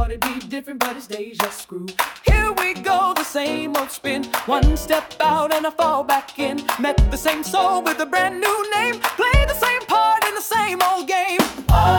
thought it'd be different, but it's deja screw. Here we go, the same old spin. One step out and I fall back in. Met the same soul with a brand new name. Play the same part in the same old game.